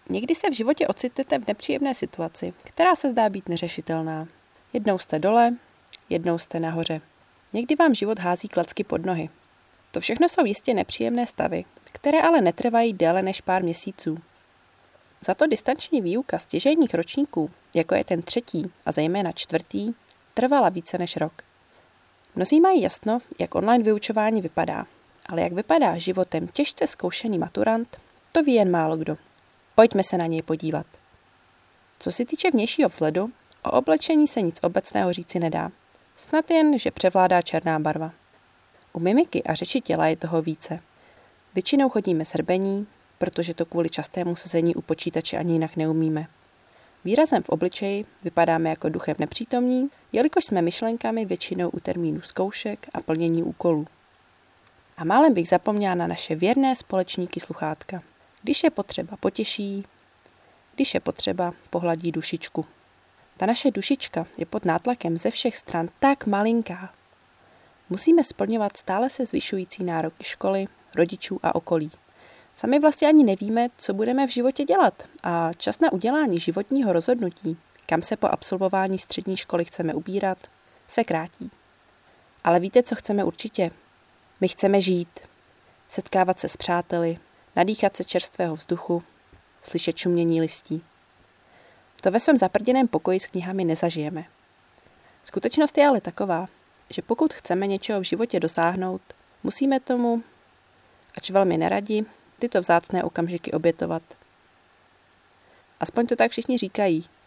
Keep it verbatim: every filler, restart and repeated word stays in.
Někdy se v životě ocitnete v nepříjemné situaci, která se zdá být neřešitelná. Jednou jste dole, jednou jste nahoře. Někdy vám život hází klacky pod nohy. To všechno jsou jistě nepříjemné stavy, které ale netrvají déle než pár měsíců. Za to distanční výuka stěžejních ročníků, jako je ten třetí a zejména čtvrtý, trvala více než rok. Mnozí mají jasno, jak online vyučování vypadá, ale jak vypadá životem těžce zkoušený maturant, to ví jen málo kdo. Pojďme se na něj podívat. Co se týče vnějšího vzhledu, o oblečení se nic obecného říci nedá. Snad jen, že převládá černá barva. U mimiky a řeči těla je toho více. Většinou chodíme s rbení, protože to kvůli častému sezení u počítače ani jinak neumíme. Výrazem v obličeji vypadáme jako duchem nepřítomní, jelikož jsme myšlenkami většinou u termínů zkoušek a plnění úkolů. A málem bych zapomněla na naše věrné společníky sluchátka. Když je potřeba potěší, když je potřeba pohladí dušičku. Ta naše dušička je pod nátlakem ze všech stran tak malinká. Musíme splňovat stále se zvyšující nároky školy, rodičů a okolí. Sami vlastně ani nevíme, co budeme v životě dělat a čas na udělání životního rozhodnutí, kam se po absolvování střední školy chceme ubírat, se krátí. Ale víte, co chceme určitě? My chceme žít, setkávat se s přáteli, nadýchat se čerstvého vzduchu, slyšet šumění listí. To ve svém zaprděném pokoji s knihami nezažijeme. Skutečnost je ale taková, že pokud chceme něčeho v životě dosáhnout, musíme tomu, ač velmi neradi, tyto vzácné okamžiky obětovat. Aspoň to tak všichni říkají,